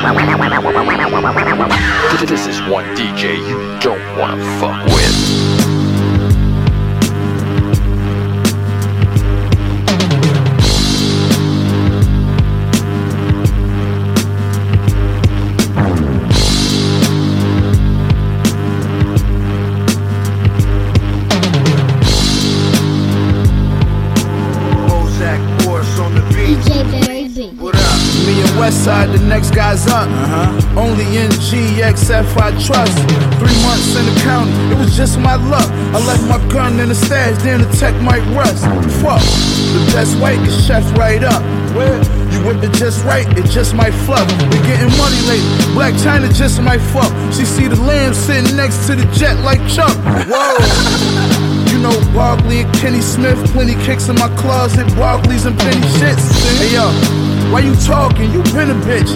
This is one DJ you don't wanna fuck with. Westside, the next guy's up. Only in GXF I trust. 3 months in the county, it was just my luck. I left my gun in the stash, then the tech might rust. Fuck, the best way is chef right up. You whip it just right, it just might fluff. We getting money lately, Black China just might fuck. She see the lamb sitting next to the jet like Chuck. Whoa. You know Barkley and Kenny Smith, plenty kicks in my closet, Barkleys and penny shits. Hey yo, why you talking? You been a bitch.